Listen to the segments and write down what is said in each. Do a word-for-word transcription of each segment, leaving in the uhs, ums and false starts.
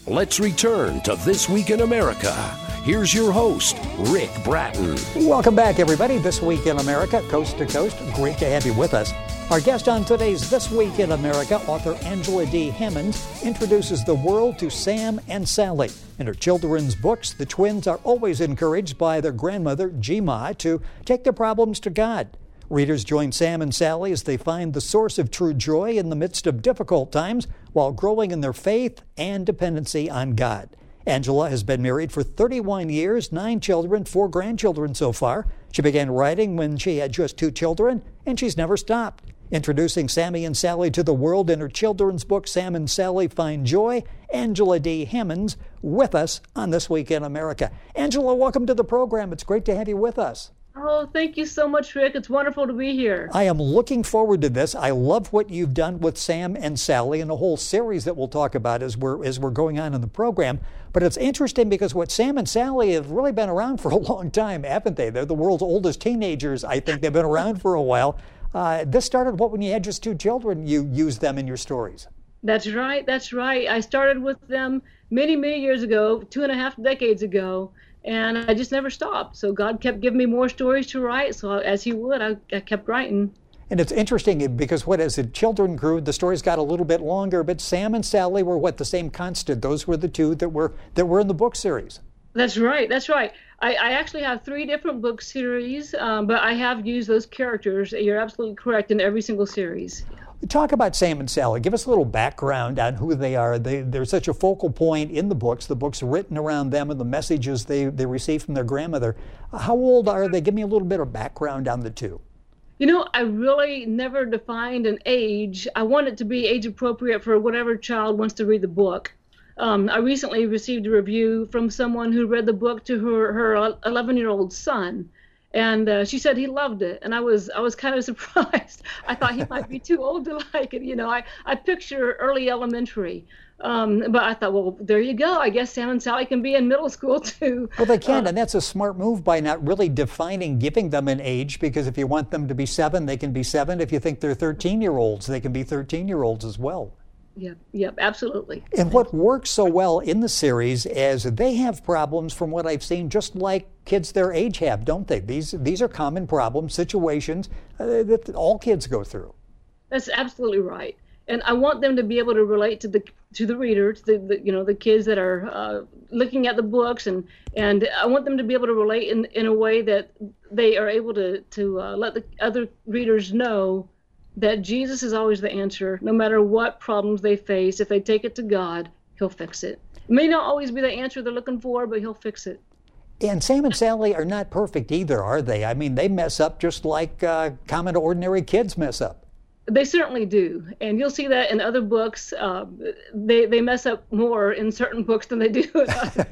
Let's return to This Week in America. Here's your host, Rick Bratton. Welcome back, everybody. This Week in America, coast to coast. Great to have you with us. Our guest on today's This Week in America, author Angela D. Hammonds, introduces the world to Sam and Sally. In her children's books, the twins are always encouraged by their grandmother, Jima, to take their problems to God. Readers join Sam and Sally as they find the source of true joy in the midst of difficult times while growing in their faith and dependency on God. Angela has been married for thirty-one years, nine children, four grandchildren so far. She began writing when she had just two children, and she's never stopped. Introducing Sammy and Sally to the world in her children's book, Sam and Sally Find Joy, Angela D. Hammonds with us on This Week in America. Angela, welcome to the program. It's great to have you with us. Oh, thank you so much, Rick. It's wonderful to be here. I am looking forward to this. I love what you've done with Sam and Sally and a whole series that we'll talk about as we're as we're going on in the program. But it's interesting because what Sam and Sally have really been around for a long time, haven't they? They're the world's oldest teenagers. I think they've been around for a while. Uh, this started what when you had just two children, you used them in your stories. That's right. That's right. I started with them many, many years ago, two and a half decades ago. And I just never stopped. So God kept giving me more stories to write. So as He would, I, I kept writing. And it's interesting because what as the children grew, the stories got a little bit longer. But Sam and Sally were what the same constant. Those were the two that were that were in the book series. That's right. That's right. I, I actually have three different book series, um, but I have used those characters. You're absolutely correct in every single series. Talk about Sam and Sally. Give us a little background on who they are. They, they're such a focal point in the books. The books are written around them and the messages they, they receive from their grandmother. How old are they? Give me a little bit of background on the two. You know, I really never defined an age. I want it to be age appropriate for whatever child wants to read the book. Um, I recently received a review from someone who read the book to her her eleven-year-old son. And uh, she said he loved it, and I was I was kind of surprised. I thought he might be too old to like it. You know, I, I picture early elementary, um, but I thought, well, there you go. I guess Sam and Sally can be in middle school too. Well, they can, uh, and that's a smart move by not really defining, giving them an age, because if you want them to be seven, they can be seven. If you think they're thirteen-year-olds, they can be thirteen-year-olds as well. Yep, yep, absolutely. And what works so well in the series is they have problems from what I've seen just like kids their age have, don't they? These these are common problems, situations uh, that all kids go through. That's absolutely right. And I want them to be able to relate to the to the reader, to the, the you know the kids that are uh, looking at the books, and and I want them to be able to relate in, in a way that they are able to to uh, let the other readers know that Jesus is always the answer, no matter what problems they face. If they take it to God, He'll fix it. It may not always be the answer they're looking for, but He'll fix it. And Sam and Sally are not perfect either, are they? I mean, they mess up just like uh, common, ordinary kids mess up. They certainly do. And you'll see that in other books. Uh, they, they mess up more in certain books than they do in others.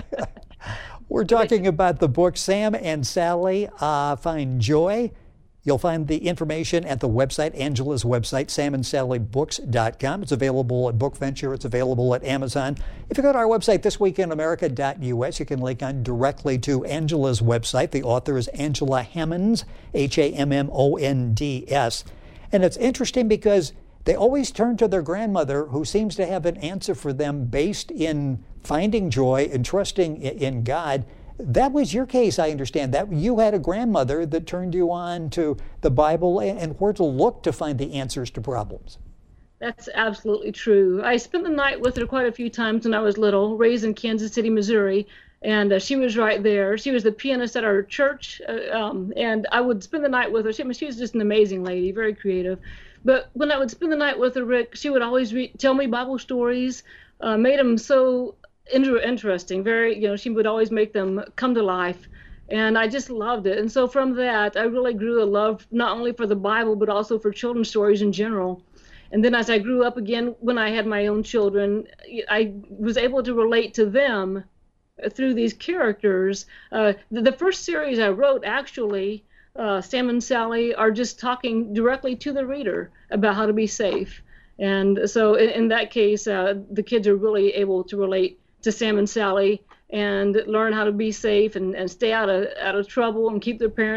We're talking about the book Sam and Sally uh, Find Joy. You'll find the information at the website, Angela's website, sam and sally books dot com. It's available at BookVenture. It's available at Amazon. If you go to our website, this week in america dot u s, you can link on directly to Angela's website. The author is Angela Hammonds, H A M M O N D S. And it's interesting because they always turn to their grandmother, who seems to have an answer for them based in finding joy and trusting in God. That was your case, I understand. That you had a grandmother that turned you on to the Bible and where to look to find the answers to problems. That's absolutely true. I spent the night with her quite a few times when I was little, raised in Kansas City, Missouri, and uh, she was right there. She was the pianist at our church, uh, um, and I would spend the night with her. She, I mean, she was just an amazing lady, very creative. But when I would spend the night with her, Rick, she would always re- tell me Bible stories, uh, made them so Inter- interesting, very, you know, she would always make them come to life. And I just loved it. And so from that, I really grew a love not only for the Bible, but also for children's stories in general. And then as I grew up again, when I had my own children, I was able to relate to them through these characters. Uh, the, the first series I wrote, actually, uh, Sam and Sally are just talking directly to the reader about how to be safe. And so in, in that case, uh, the kids are really able to relate to Sam and Sally and learn how to be safe and, and stay out of out of trouble and keep their parents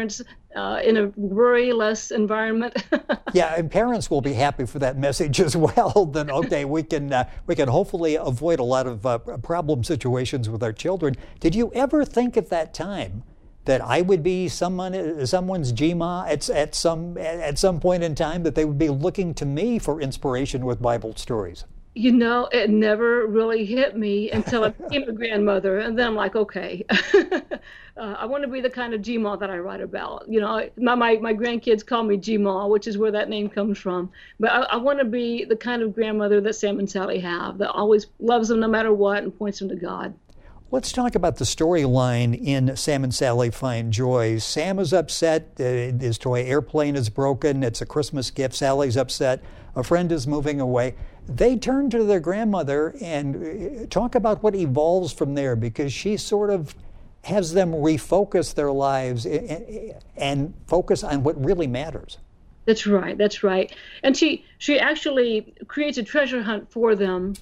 uh, in a worry-less environment. Yeah, and parents will be happy for that message as well. Then okay, we can uh, we can hopefully avoid a lot of uh, problem situations with our children. Did you ever think at that time that I would be someone someone's G M A at at some at some point in time, that they would be looking to me for inspiration with Bible stories? You know, it never really hit me until I became a grandmother, and then I'm like, okay, uh, I want to be the kind of G M A that I write about. You know, my, my, my grandkids call me G M A, which is where that name comes from. But I, I want to be the kind of grandmother that Sam and Sally have, that always loves them no matter what and points them to God. Let's talk about the storyline in Sam and Sally Find Joy. Sam is upset. Uh, his toy airplane is broken. It's a Christmas gift. Sally's upset. A friend is moving away. They turn to their grandmother and talk about what evolves from there, because she sort of has them refocus their lives and, and focus on what really matters. That's right. That's right. And she, she actually creates a treasure hunt for them.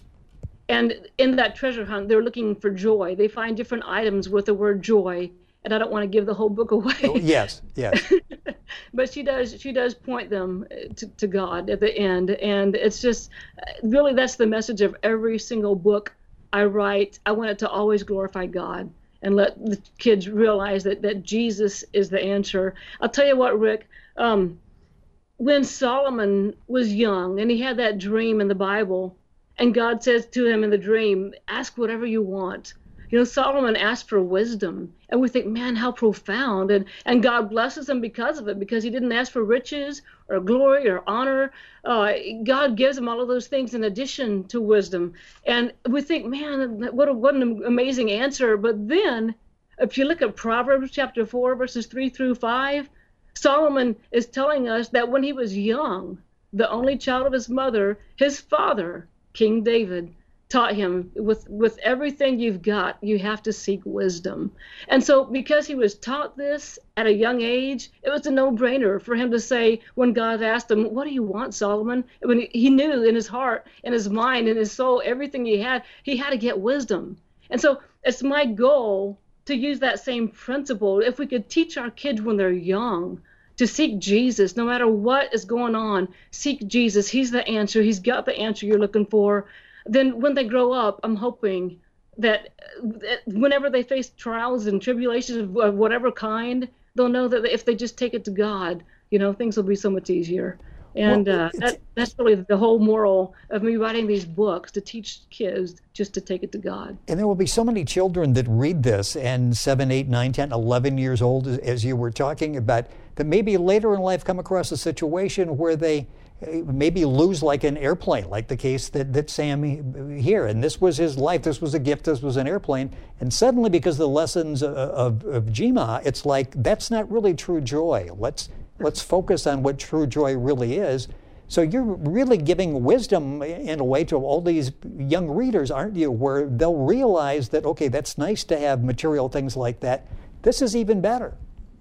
And in that treasure hunt, they're looking for joy. They find different items with the word joy. And I don't want to give the whole book away. Oh, yes, yes. But she does she does point them to, to God at the end. And it's just, really, that's the message of every single book I write. I want it to always glorify God and let the kids realize that, that Jesus is the answer. I'll tell you what, Rick, um, when Solomon was young and he had that dream in the Bible, and God says to him in the dream, ask whatever you want. You know, Solomon asked for wisdom, and we think, man, how profound. And, and God blesses him because of it, because he didn't ask for riches or glory or honor. Uh, God gives him all of those things in addition to wisdom. And we think, man, what, a, what an amazing answer. But then, if you look at Proverbs chapter four, verses three through five, Solomon is telling us that when he was young, the only child of his mother, his father, King David, taught him, with, with everything you've got, you have to seek wisdom. And so because he was taught this at a young age, it was a no-brainer for him to say, when God asked him, what do you want, Solomon? When he, he knew in his heart, in his mind, in his soul, everything he had, he had to get wisdom. And so it's my goal to use that same principle. If we could teach our kids when they're young to seek Jesus, no matter what is going on, seek Jesus. He's the answer. He's got the answer you're looking for. Then when they grow up, I'm hoping that whenever they face trials and tribulations of whatever kind, they'll know that if they just take it to God, you know, things will be so much easier. And well, uh, that, that's really the whole moral of me writing these books, to teach kids just to take it to God. And there will be so many children that read this, and seven, eight, nine, ten, eleven years old, as you were talking about, that maybe later in life come across a situation where they maybe lose like an airplane, like the case that, that Sam here. And this was his life. This was a gift. This was an airplane. And suddenly, because of the lessons of, of, of G M A, it's like, that's not really true joy. Let's let's focus on what true joy really is. So you're really giving wisdom in a way to all these young readers, aren't you, where they'll realize that, okay, that's nice to have material things like that. This is even better.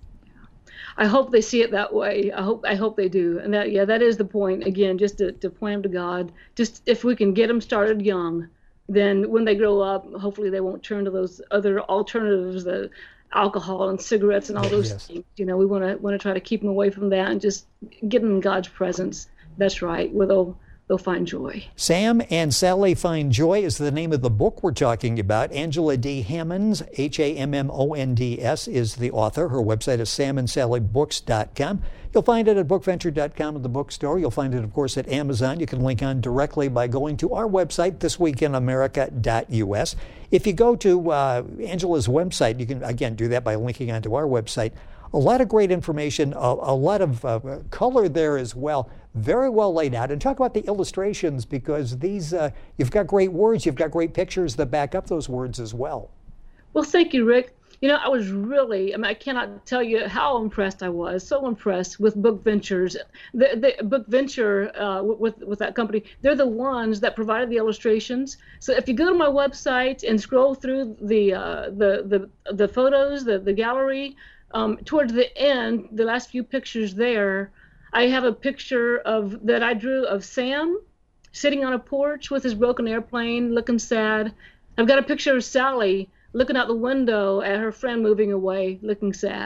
I hope they see it that way. I hope I hope they do. And that, yeah, that is the point. Again, just to, to point them to God. Just if we can get them started young, then when they grow up, hopefully they won't turn to those other alternatives, the alcohol and cigarettes and all those yes. things. You know, we want to want to try to keep them away from that and just get them in God's presence. That's right, where they'll they'll find joy. Sam and Sally Find Joy is the name of the book we're talking about. Angela D. Hammonds, H A M M O N D S, is the author. Her website is sam and sally books dot com. You'll find it at book venture dot com in the bookstore. You'll find it, of course, at Amazon. You can link on directly by going to our website, this week in america dot u s. If you go to uh, Angela's website, you can, again, do that by linking onto our website. A lot of great information, a, a lot of uh, color there as well. Very well laid out. And talk about the illustrations, because these, uh, you've got great words, you've got great pictures that back up those words as well. Well, thank you, Rick. You know, I was really, I mean, I cannot tell you how impressed I was, so impressed with Book Ventures. The, the Book Venture, uh, with, with that company, they're the ones that provided the illustrations. So if you go to my website and scroll through the uh, the, the, the photos, the, the gallery, um, towards the end, the last few pictures there, I have a picture of that I drew of Sam sitting on a porch with his broken airplane, looking sad. I've got a picture of Sally looking out the window at her friend moving away, looking sad.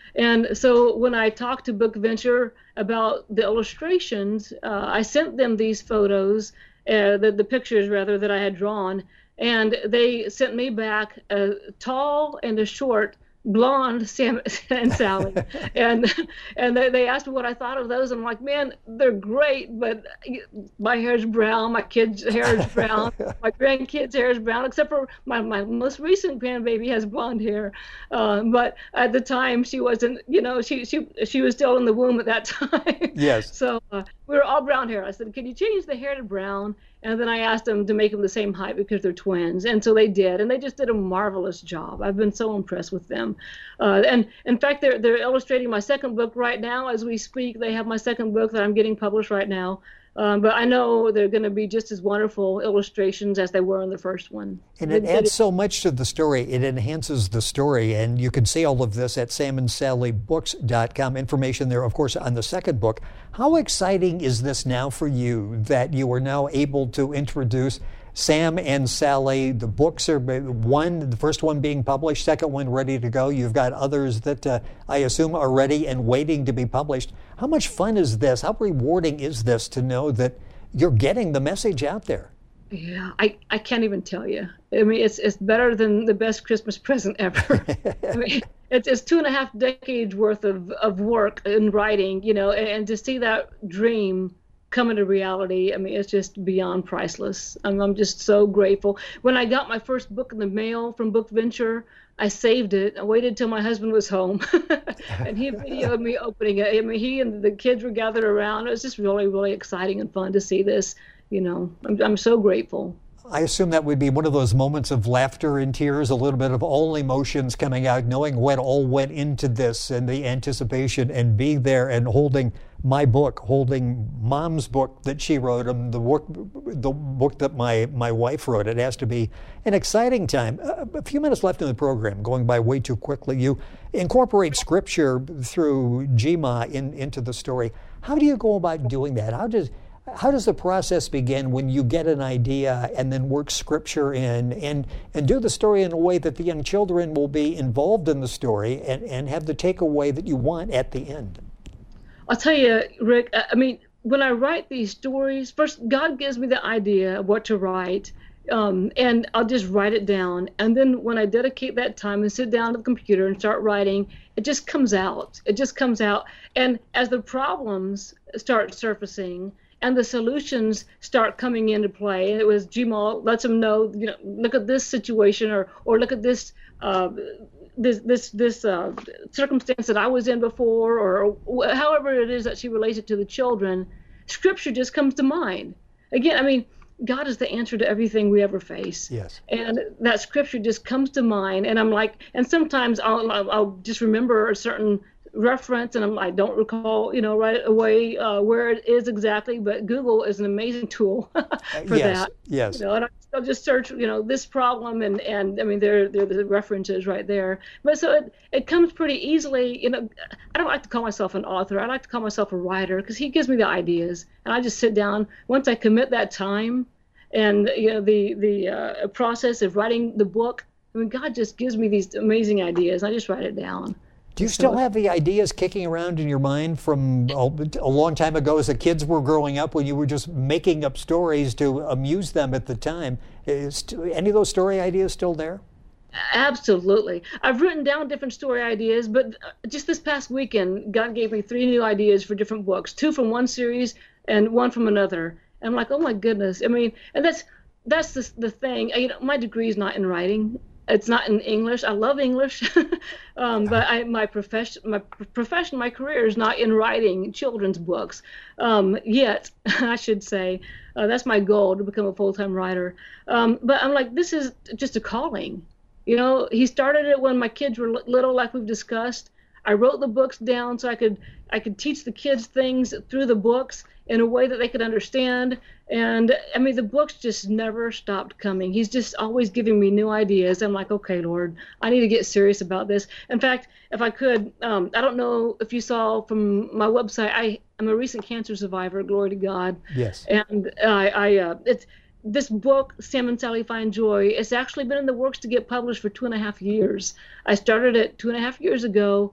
And so when I talked to BookVenture about the illustrations, uh, I sent them these photos, uh, the, the pictures rather, that I had drawn, and they sent me back a tall and a short blonde Sam and Sally, and and they, they asked me what I thought of those. I'm like, man, they're great, but my hair's brown, my kid's hair is brown, my grandkids' hair is brown, except for my, my most recent grandbaby has blonde hair. Uh, but at the time, she wasn't, you know, she she she was still in the womb at that time. Yes. So uh, we were all brown hair. I said, can you change the hair to brown? And then I asked them to make them the same height because they're twins. And so they did. And they just did a marvelous job. I've been so impressed with them. Uh, and in fact, they're, they're illustrating my second book right now as we speak. They have my second book that I'm getting published right now. Um, but I know they're going to be just as wonderful illustrations as they were in the first one. And it, it adds so much to the story. It enhances the story. And you can see all of this at sam and sally books dot com. Information there, of course, on the second book. How exciting is this now for you that you are now able to introduce Sam and Sally? The books are one, the first one being published, second one ready to go. You've got others that uh, I assume are ready and waiting to be published. How much fun is this? How rewarding is this to know that you're getting the message out there? Yeah, I, I can't even tell you. I mean, it's it's better than the best Christmas present ever. I mean, it's, it's two and a half decades worth of, of work in writing, you know, and, and to see that dream come into reality, I mean, it's just beyond priceless. I'm, I'm just so grateful. When I got my first book in the mail from BookVenture, I saved it. I waited till my husband was home, and he videoed me opening it. I mean, he and the kids were gathered around. It was just really, really exciting and fun to see this. You know, I'm, I'm so grateful. I assume that would be one of those moments of laughter and tears, a little bit of all emotions coming out, knowing what all went into this and the anticipation and being there and holding my book, holding Mom's book that she wrote, and the work, the book that my, my wife wrote. It has to be an exciting time. Uh, a few minutes left in the program, going by way too quickly. You incorporate scripture through G M A in, into the story. How do you go about doing that? How does How does the process begin when you get an idea and then work scripture in and, and do the story in a way that the young children will be involved in the story and, and have the takeaway that you want at the end? I'll tell you, Rick, I mean, when I write these stories, first, God gives me the idea of what to write, um, and I'll just write it down. And then when I dedicate that time and sit down at the computer and start writing, it just comes out. It just comes out. And as the problems start surfacing, and the solutions start coming into play. It was G M A lets them know, you know, look at this situation, or or look at this uh, this this this uh, circumstance that I was in before, or however it is that she relates it to the children. Scripture just comes to mind. Again, I mean, God is the answer to everything we ever face. Yes. And that scripture just comes to mind, and I'm like, and sometimes I'll I'll, I'll just remember a certain reference, and I'm, I don't recall, you know, right away uh, where it is exactly, but Google is an amazing tool for yes, that. Yes. You know, and I'll just search, you know, this problem, and, and I mean, there there are the references right there. But so it, it comes pretty easily. You know, I don't like to call myself an author. I like to call myself a writer, because he gives me the ideas, and I just sit down. Once I commit that time, and you know, the the uh, process of writing the book, I mean, God just gives me these amazing ideas. I just write it down. Do you still have the ideas kicking around in your mind from a, a long time ago as the kids were growing up, when you were just making up stories to amuse them at the time? Is any of those story ideas still there? Absolutely. I've written down different story ideas, but just this past weekend, God gave me three new ideas for different books, two from one series and one from another. And I'm like, oh my goodness. I mean, and that's that's the, the thing. You know, my degree is not in writing. It's not in English. I love English, um, but I, my profession, my profession, my career is not in writing children's books. Um, yet, I should say, uh, that's my goal, to become a full-time writer. Um, but I'm like, this is just a calling. You know, he started it when my kids were little, like we've discussed. I wrote the books down so I could I could teach the kids things through the books in a way that they could understand. And I mean, the books just never stopped coming. He's just always giving me new ideas. I'm like, okay, Lord, I need to get serious about this. In fact, if I could, um, I don't know if you saw from my website, I am a recent cancer survivor, glory to God. Yes. And I, I uh, it's this book, Sam and Sally Find Joy, it's actually been in the works to get published for two and a half years. I started it two and a half years ago.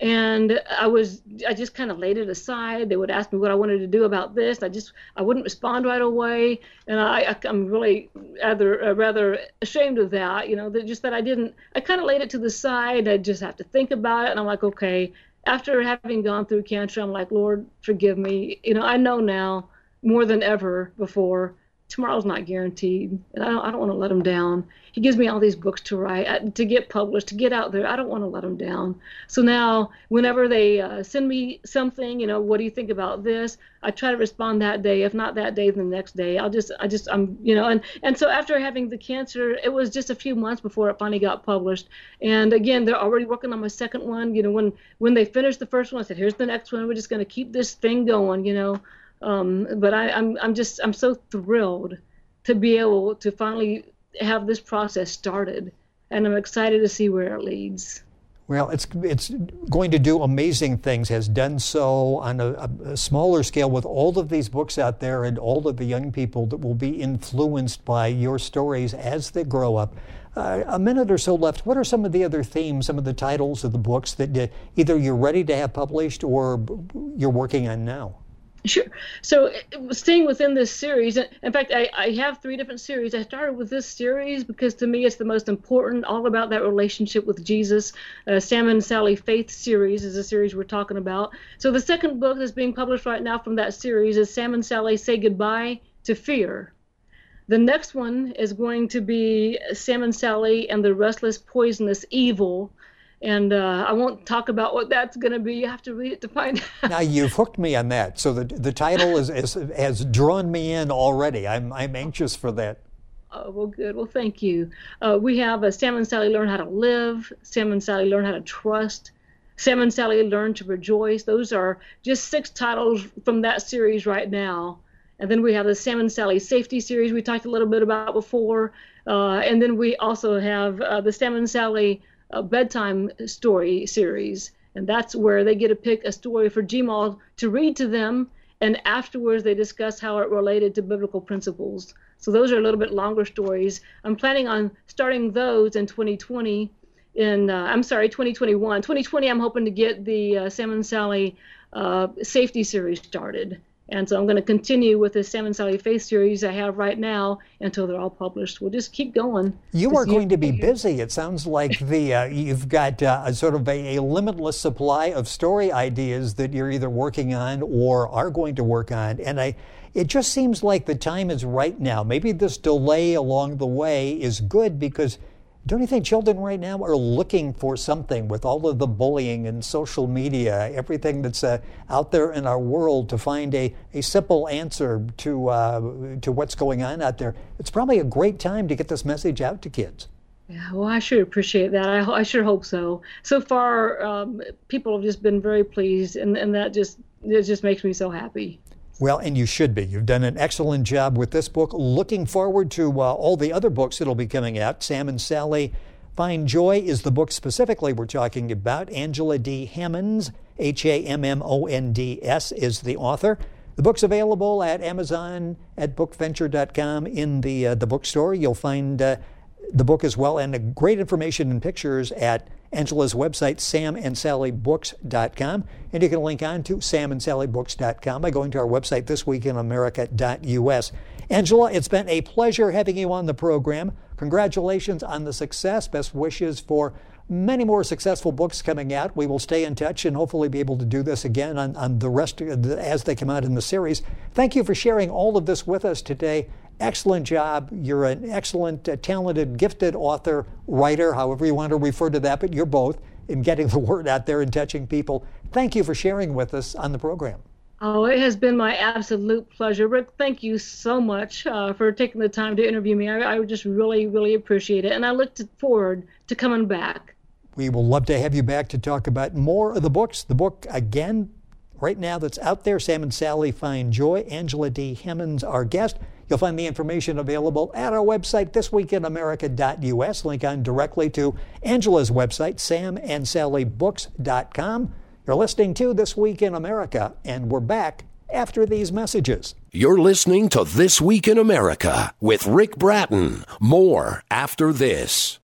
And I was, I just kind of laid it aside. They would ask me what I wanted to do about this. I just, I wouldn't respond right away. And I, I I'm really rather, uh, rather ashamed of that, you know, that just that I didn't, I kind of laid it to the side. I just have to think about it. And I'm like, okay, after having gone through cancer, I'm like, Lord, forgive me. You know, I know now more than ever before, tomorrow's not guaranteed, and I don't, I don't want to let him down. He gives me all these books to write, to get published, to get out there. I don't want to let him down. So now, whenever they uh, send me something, you know, what do you think about this? I try to respond that day. If not that day, then the next day. I'll just, I just, I'm, you know, and and so after having the cancer, it was just a few months before it finally got published. And again, they're already working on my second one. You know, when when they finished the first one, I said, here's the next one. We're just going to keep this thing going, you know. Um, but I, I'm I'm just I'm so thrilled to be able to finally have this process started, and I'm excited to see where it leads. Well, it's it's going to do amazing things, has done so on a, a smaller scale with all of these books out there and all of the young people that will be influenced by your stories as they grow up. Uh, a minute or so left. What are some of the other themes, some of the titles of the books that uh, either you're ready to have published or you're working on now? Sure. So staying within this series, in fact, I, I have three different series. I started with this series because to me it's the most important, all about that relationship with Jesus. Uh, Sam and Sally Faith series is a series we're talking about. So the second book that's being published right now from that series is Sam and Sally Say Goodbye to Fear. The next one is going to be Sam and Sally and the Restless Poisonous Evil. And uh, I won't talk about what that's going to be. You have to read it to find out. Now, you've hooked me on that. So the the title is, is has drawn me in already. I'm I'm anxious for that. Oh, well, good. Well, thank you. Uh, we have uh, Sam and Sally Learn How to Live, Sam and Sally Learn How to Trust, Sam and Sally Learn to Rejoice. Those are just six titles from that series right now. And then we have the Sam and Sally Safety series we talked a little bit about before. Uh, and then we also have uh, the Sam and Sally a bedtime story series, and that's where they get to pick a story for G-Mal to read to them, and afterwards they discuss how it related to biblical principles. So those are a little bit longer stories. I'm planning on starting those in twenty twenty. In uh, I'm sorry, twenty twenty-one. twenty twenty, I'm hoping to get the uh, Sam and Sally uh, Safety series started. And so I'm going to continue with the Sam and Sally Faith series I have right now until they're all published. We'll just keep going. You are going to be busy. It sounds like the uh, you've got uh, a sort of a, a limitless supply of story ideas that you're either working on or are going to work on. And I, it just seems like the time is right now. Maybe this delay along the way is good because don't you think children right now are looking for something with all of the bullying and social media, everything that's uh, out there in our world, to find a, a simple answer to uh, to what's going on out there? It's probably a great time to get this message out to kids. Yeah, well, I sure appreciate that. I, I sure hope so. So far, um, people have just been very pleased, and, and that just it just makes me so happy. Well, and you should be. You've done an excellent job with this book. Looking forward to uh, all the other books that'll be coming out. Sam and Sally Find Joy is the book specifically we're talking about. Angela D. Hammonds, H A M M O N D S, is the author. The book's available at Amazon, at book venture dot com, in the uh, the bookstore. You'll find uh, the book as well, and uh, great information and pictures at Angela's website, sam and sally books dot com. And you can link on to sam and sally books dot com by going to our website, this week in america dot u s. Angela, it's been a pleasure having you on the program. Congratulations on the success. Best wishes for many more successful books coming out. We will stay in touch and hopefully be able to do this again on, on the rest of the, as they come out in the series. Thank you for sharing all of this with us today. Excellent job. You're an excellent, uh, talented, gifted author, writer, however you want to refer to that, but you're both in getting the word out there and touching people. Thank you for sharing with us on the program. Oh, it has been my absolute pleasure. Rick, thank you so much uh, for taking the time to interview me. I, I just really, really appreciate it, and I look forward to coming back. We will love to have you back to talk about more of the books. The book, again, right now that's out there, Sam and Sally Find Joy. Angela D. Hammonds, our guest. You'll find the information available at our website, this week in america dot u s. Link on directly to Angela's website, sam and sally books dot com. You're listening to This Week in America, and we're back after these messages. You're listening to This Week in America with Rick Bratton. More after this.